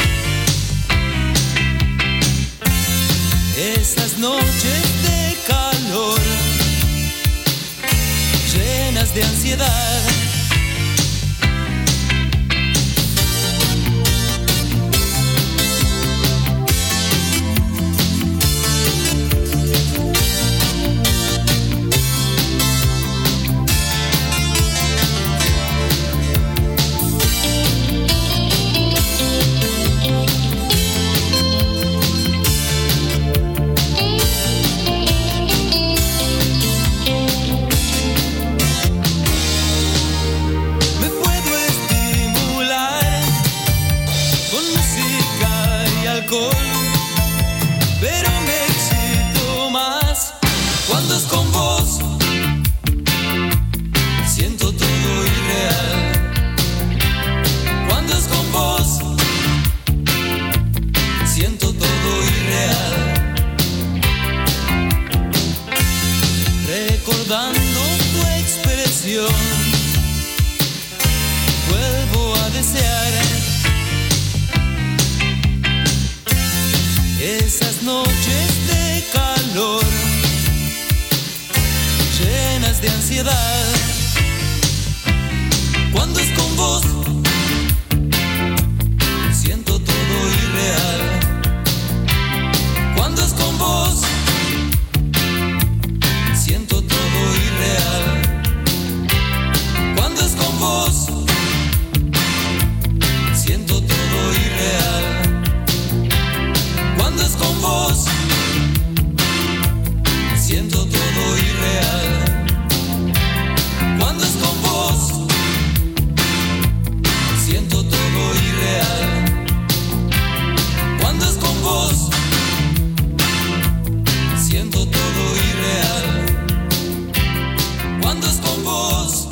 esas noches de calor, llenas de ansiedad. Me puedo estimular con música y alcohol, pero me excito más cuando es con vos. Siento todo irreal cuando es con vos. Siento todo irreal. Recordando tu expresión, vuelvo a desear esas noches de calor, llenas de ansiedad. Cuando es con vos, siento todo irreal. Cuando es con vos, siento todo irreal. Cuando es con vos, siento todo irreal. Cuando es con vos, siento todo irreal. Cuando es con vos, siento todo irreal. Cuando es con vos, siento todo irreal. Cuando es con vos.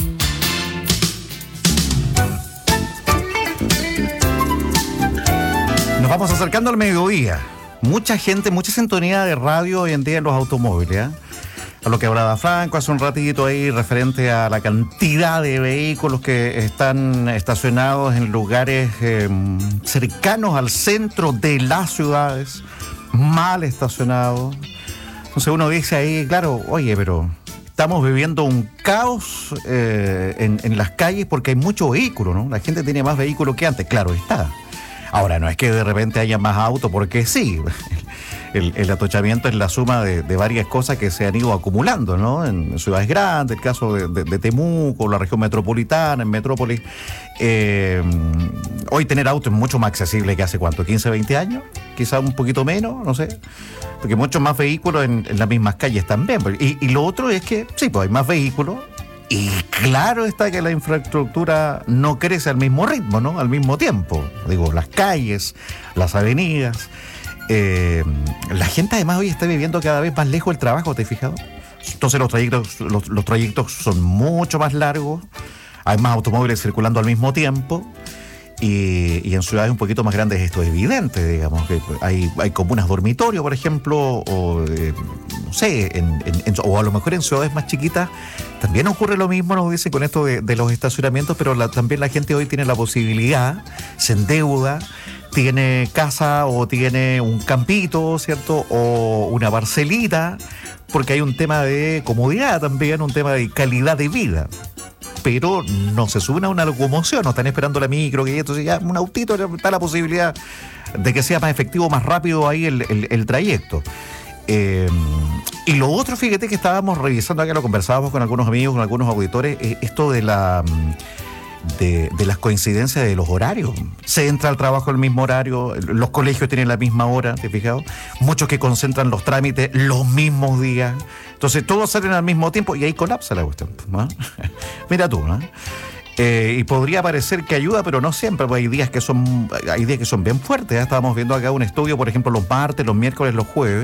Nos vamos acercando al mediodía. Mucha gente, mucha sintonía de radio hoy en día en los automóviles, ¿eh? A lo que hablaba Franco hace un ratito ahí referente a la cantidad de vehículos que están estacionados en lugares eh, cercanos al centro de las ciudades, mal estacionados. Entonces uno dice ahí, claro, oye, pero estamos viviendo un caos eh, en, en las calles porque hay mucho vehículo, ¿no? La gente tiene más vehículos que antes, claro está. Ahora, no es que de repente haya más autos, porque sí, el, el atochamiento es la suma de, de varias cosas que se han ido acumulando, ¿no? En ciudades grandes, el caso de, de, de Temuco, la región metropolitana, en Metrópolis. Eh, hoy tener autos es mucho más accesible que hace, ¿cuánto? ¿quince, veinte años? Quizá un poquito menos, no sé. Porque muchos más vehículos en, en las mismas calles también. Y, y lo otro es que, sí, pues hay más vehículos. Y claro está que la infraestructura no crece al mismo ritmo, ¿no? Al mismo tiempo. Digo, las calles, las avenidas. Eh, la gente además hoy está viviendo cada vez más lejos del trabajo, ¿te has fijado? Entonces los trayectos, los, los trayectos son mucho más largos. Hay más automóviles circulando al mismo tiempo. Y, y en ciudades un poquito más grandes esto es evidente, digamos, que hay, hay comunas dormitorio, por ejemplo, o eh, no sé, en, en, en, o a lo mejor en ciudades más chiquitas también ocurre lo mismo, nos dicen, con esto de, de los estacionamientos, pero la, también la gente hoy tiene la posibilidad, se endeuda, tiene casa o tiene un campito, ¿cierto? O una parcelita, porque hay un tema de comodidad también, un tema de calidad de vida. Pero no se suben a una locomoción, no están esperando la micro, que entonces ya un autito está la posibilidad de que sea más efectivo, más rápido ahí el, el, el trayecto. Eh, y lo otro, fíjate que estábamos revisando acá, lo conversábamos con algunos amigos, con algunos auditores, eh, esto de la... De, de las coincidencias de los horarios. Se entra al trabajo al mismo horario, los colegios tienen la misma hora, ¿te has fijado? Muchos que concentran los trámites los mismos días. Entonces todos salen al mismo tiempo y ahí colapsa la cuestión, ¿no? Mira tú, ¿no? Eh, y podría parecer que ayuda, pero no siempre, porque hay días que son, hay días que son bien fuertes, ¿eh? Estábamos viendo acá un estudio, por ejemplo, los martes, los miércoles, los jueves.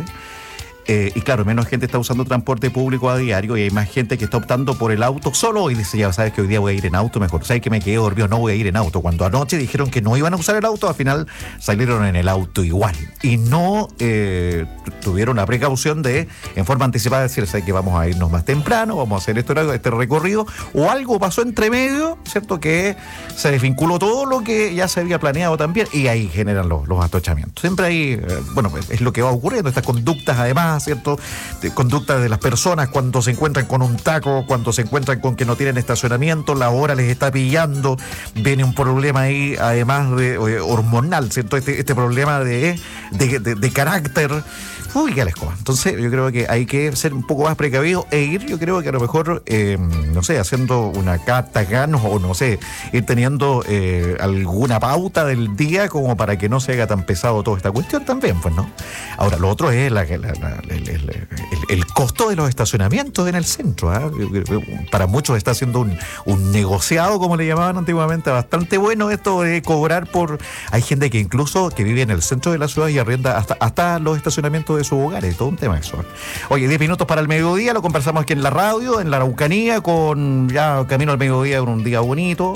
Eh, y claro, menos gente está usando transporte público a diario y hay más gente que está optando por el auto solo y dice, ya sabes que hoy día voy a ir en auto, mejor sabes que me quedé dormido, no voy a ir en auto. Cuando anoche dijeron que no iban a usar el auto, al final salieron en el auto igual y no eh, tuvieron la precaución de, en forma anticipada, decir, sabes que vamos a irnos más temprano, vamos a hacer esto, este recorrido, o algo pasó entre medio, ¿cierto? Que se desvinculó todo lo que ya se había planeado también y ahí generan los, los atochamientos. Siempre hay, eh, bueno, es lo que va ocurriendo, estas conductas además, ¿cierto? De conducta de las personas cuando se encuentran con un taco, cuando se encuentran con que no tienen estacionamiento, la hora les está pillando, viene un problema ahí, además de eh, hormonal, ¿cierto? Este, este problema de, de, de, de carácter. Uy, qué escoba. Entonces, yo creo que hay que ser un poco más precavido e ir, yo creo que a lo mejor, eh, no sé, haciendo una cata ganos o no sé, ir teniendo eh, alguna pauta del día como para que no se haga tan pesado toda esta cuestión también, pues, ¿no? Ahora, lo otro es la, la, la, el, el, el, el costo de los estacionamientos en el centro, ¿eh? Para muchos está siendo un, un negociado, como le llamaban antiguamente, bastante bueno esto de cobrar por... Hay gente que incluso que vive en el centro de la ciudad y arrienda hasta, hasta los estacionamientos de sus hogares, todo un tema eso. Oye, diez minutos para el mediodía, lo conversamos aquí en la radio, en la Araucanía, con ya camino al mediodía, con un día bonito,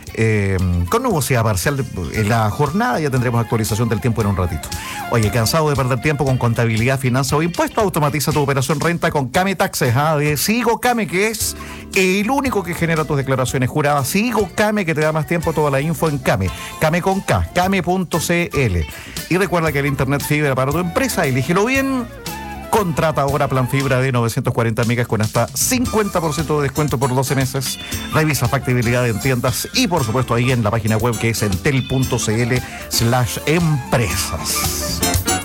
eh, con nubosidad parcial en la jornada, ya tendremos actualización del tiempo en un ratito. Oye, cansado de perder tiempo con contabilidad, finanzas o impuestos, automatiza tu operación renta con Came Taxes, ¿ah? De Sigo Came, que es el único que genera tus declaraciones juradas. Sigo Came, que te da más tiempo, toda la info en Came, Came con K, Came punto C L. Y recuerda que el internet fibra para tu empresa, elígelo bien. Contrata ahora plan fibra de novecientos cuarenta megas con hasta cincuenta por ciento de descuento por doce meses. Revisa factibilidad en tiendas y por supuesto ahí en la página web que es entel punto cl slash empresas.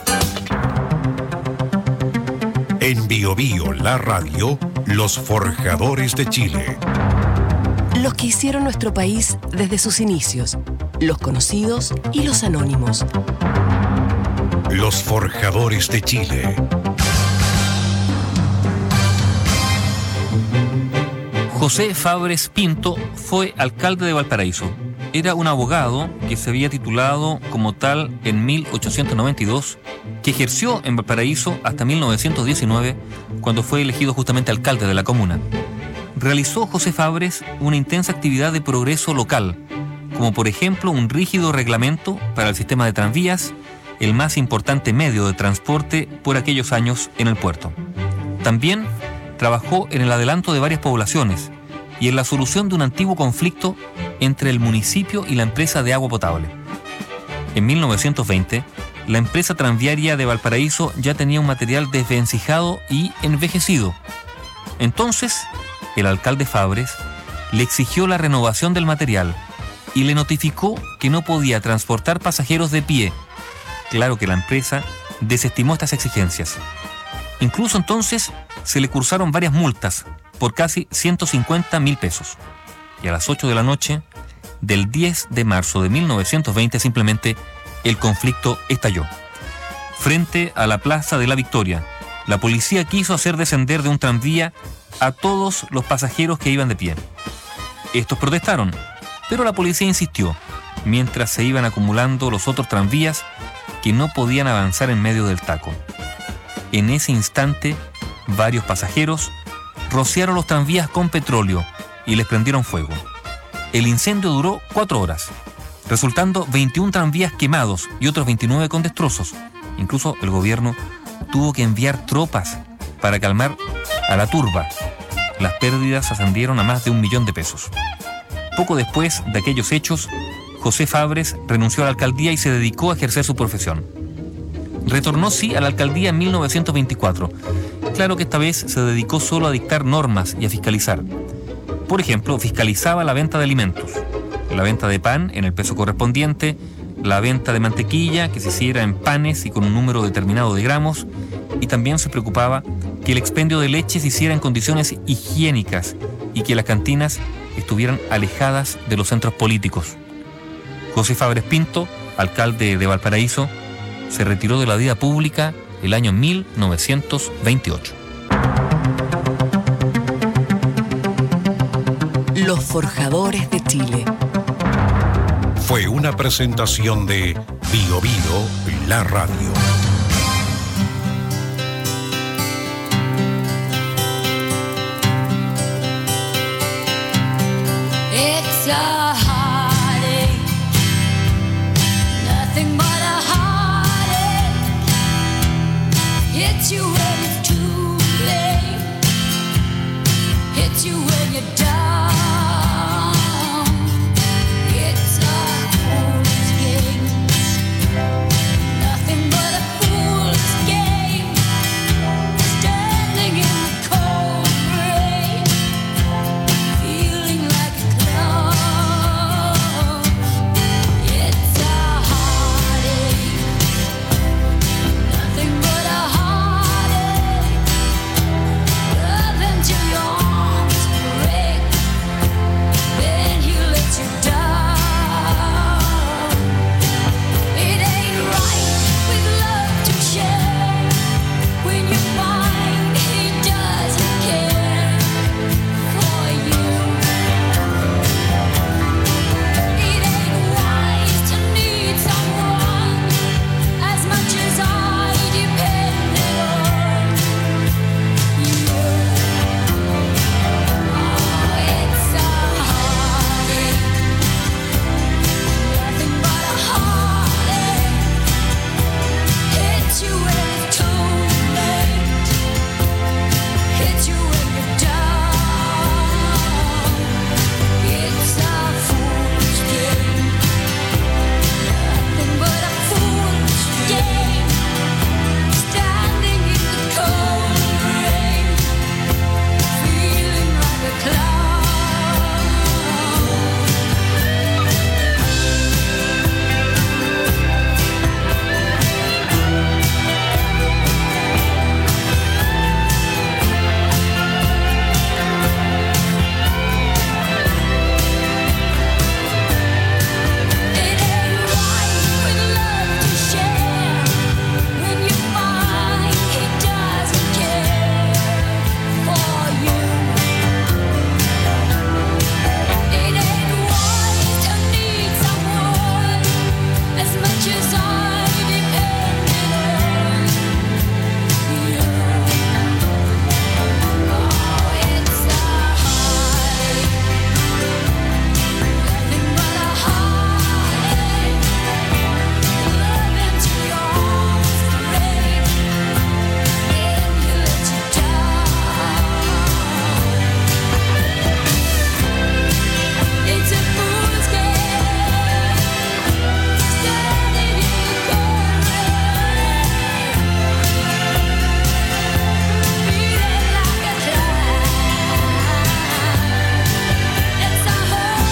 En Bio Bio, la radio, los forjadores de Chile. Los que hicieron nuestro país desde sus inicios, los conocidos y los anónimos. Los forjadores de Chile. José Fabres Pinto fue alcalde de Valparaíso. Era un abogado que se había titulado como tal en mil ochocientos noventa y dos, que ejerció en Valparaíso hasta mil novecientos diecinueve, cuando fue elegido justamente alcalde de la comuna. Realizó José Fabres una intensa actividad de progreso local, como por ejemplo un rígido reglamento para el sistema de tranvías, el más importante medio de transporte por aquellos años en el puerto. También trabajó en el adelanto de varias poblaciones y en la solución de un antiguo conflicto entre el municipio y la empresa de agua potable. En mil novecientos veinte, la empresa tranviaria de Valparaíso ya tenía un material desvencijado y envejecido. Entonces, el alcalde Fabres le exigió la renovación del material y le notificó que no podía transportar pasajeros de pie. Claro que la empresa desestimó estas exigencias. Incluso entonces se le cursaron varias multas por casi ciento cincuenta mil pesos. Y a las ocho de la noche del diez de marzo de mil novecientos veinte simplemente el conflicto estalló. Frente a la Plaza de la Victoria, la policía quiso hacer descender de un tranvía a todos los pasajeros que iban de pie. Estos protestaron, pero la policía insistió, mientras se iban acumulando los otros tranvías que no podían avanzar en medio del taco. En ese instante, varios pasajeros rociaron los tranvías con petróleo y les prendieron fuego. El incendio duró cuatro horas, resultando veintiún tranvías quemados y otros veintinueve con destrozos. Incluso el gobierno tuvo que enviar tropas para calmar a la turba. Las pérdidas ascendieron a más de un millón de pesos. Poco después de aquellos hechos, José Fabres renunció a la alcaldía y se dedicó a ejercer su profesión. Retornó sí a la alcaldía en mil novecientos veinticuatro. Claro que esta vez se dedicó solo a dictar normas y a fiscalizar. Por ejemplo, fiscalizaba la venta de alimentos, la venta de pan en el peso correspondiente, la venta de mantequilla que se hiciera en panes y con un número determinado de gramos, y también se preocupaba que el expendio de leche se hiciera en condiciones higiénicas y que las cantinas estuvieran alejadas de los centros políticos. José Fabres Pinto, alcalde de Valparaíso, se retiró de la vida pública el año mil novecientos veintiocho. Los forjadores de Chile. Fue una presentación de Bio Bio, la radio. It's a heartache, nothing but a heartache. Hits you when it's too late, hits you when you're down. It's a fool's game, nothing but a fool's game. Standing in the cold rain, feeling like a clown. It's a heartache, nothing but a heartache. Love until your arms break, then he lets you down. It ain't right with love to share when you find he doesn't care for you. It ain't wise to need someone as much as I depended on you. Oh, it's a heartache, nothing but a heartache. Hits you when it's too late, hits you when you're down. It's a fool's game, nothing but a fool's game. Standing in the cold rain, feeling like a clown. It ain't right with love to share when you find he doesn't care for you. It ain't wise to need someone as much as I depended on you. Oh, it's a heartache, nothing but a heartache. Love until your arms break, then he lets you down. It's a fool's game, standing in the cold rain, feeling like a clown. It's a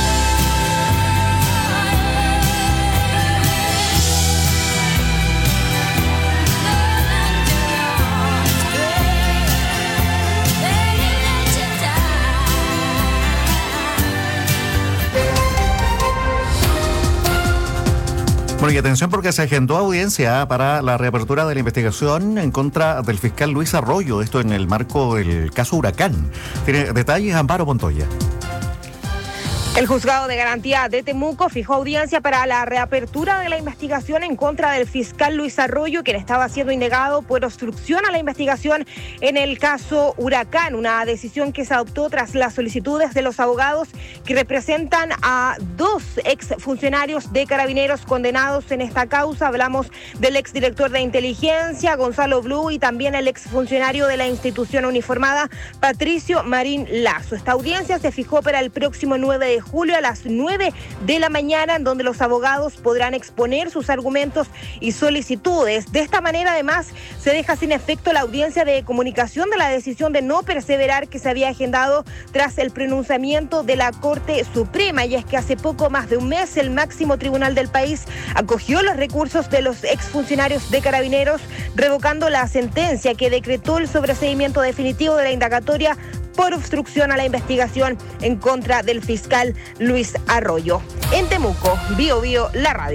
Bueno, y atención porque se agendó audiencia para la reapertura de la investigación en contra del fiscal Luis Arroyo, esto en el marco del caso Huracán. Tiene detalles Amparo Montoya. El juzgado de garantía de Temuco fijó audiencia para la reapertura de la investigación en contra del fiscal Luis Arroyo, quien estaba siendo indagado por obstrucción a la investigación en el caso Huracán, una decisión que se adoptó tras las solicitudes de los abogados que representan a dos exfuncionarios de Carabineros condenados en esta causa. Hablamos del exdirector de inteligencia, Gonzalo Blue, y también el exfuncionario de la institución uniformada, Patricio Marín Lazo. Esta audiencia se fijó para el próximo nueve de de julio a las nueve de la mañana, en donde los abogados podrán exponer sus argumentos y solicitudes. De esta manera, además, se deja sin efecto la audiencia de comunicación de la decisión de no perseverar que se había agendado tras el pronunciamiento de la Corte Suprema. Y es que hace poco más de un mes el máximo tribunal del país acogió los recursos de los exfuncionarios de Carabineros, revocando la sentencia que decretó el sobreseimiento definitivo de la indagatoria por obstrucción a la investigación en contra del fiscal Luis Arroyo. En Temuco, Bio Bio, la radio.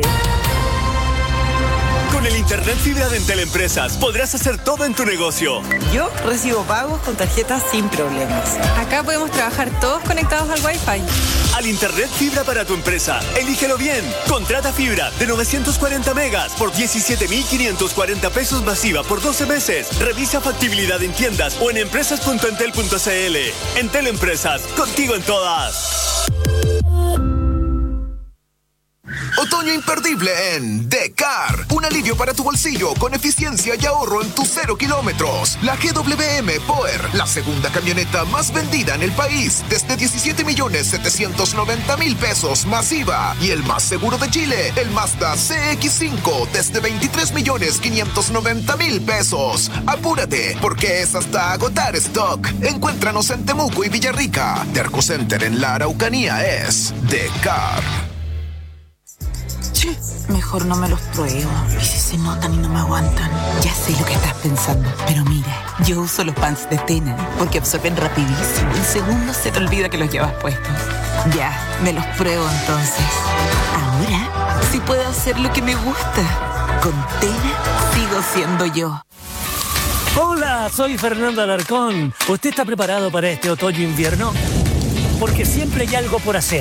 Con el internet fibra de Entel Empresas podrás hacer todo en tu negocio. Yo recibo pagos con tarjetas sin problemas. Acá podemos trabajar todos conectados al Wi-Fi. Al internet fibra para tu empresa. Elígelo bien. Contrata fibra de novecientos cuarenta megas por diecisiete mil quinientos cuarenta pesos masiva por doce meses. Revisa factibilidad en tiendas o en empresas punto entel punto c l. Entel Empresas, contigo en todas. Otoño imperdible en Decar. Un alivio para tu bolsillo con eficiencia y ahorro en tus cero kilómetros. La G W M Power, la segunda camioneta más vendida en el país, desde diecisiete millones setecientos noventa mil pesos masiva. Y el más seguro de Chile, el Mazda C X cinco, desde veintitrés millones quinientos noventa mil pesos. Apúrate, porque es hasta agotar stock. Encuéntranos en Temuco y Villarrica. Terco Center en la Araucanía es Decar. Mejor no me los pruebo. ¿Y si se notan y no me aguantan? Ya sé lo que estás pensando, pero mira, yo uso los pants de Tena porque absorben rapidísimo. En segundos se te olvida que los llevas puestos. Ya, me los pruebo entonces. Ahora sí puedo hacer lo que me gusta. Con Tena sigo siendo yo. Hola, soy Fernando Alarcón. ¿Usted está preparado para este otoño-invierno? Porque siempre hay algo por hacer.